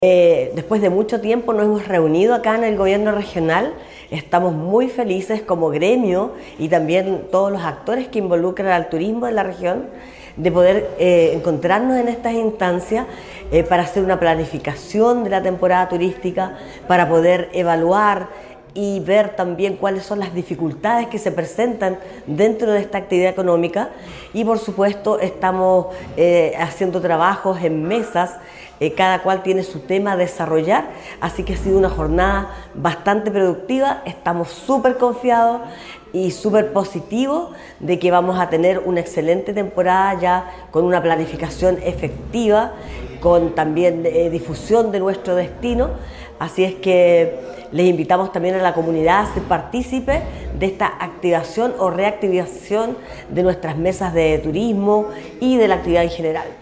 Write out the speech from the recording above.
Después de mucho tiempo nos hemos reunido acá en el gobierno regional. Estamos muy felices como gremio y también todos los actores que involucran al turismo en la región de poder encontrarnos en estas instancias para hacer una planificación de la temporada turística, para poder evaluar y ver también cuáles son las dificultades que se presentan dentro de esta actividad económica. Y por supuesto estamos haciendo trabajos en mesas, cada cual tiene su tema a desarrollar, así que ha sido una jornada bastante productiva. Estamos súper confiados y súper positivos de que vamos a tener una excelente temporada ya con una planificación efectiva, con también difusión de nuestro destino. Así es que les invitamos también a la comunidad a ser partícipe de esta activación o reactivación de nuestras mesas de turismo y de la actividad en general.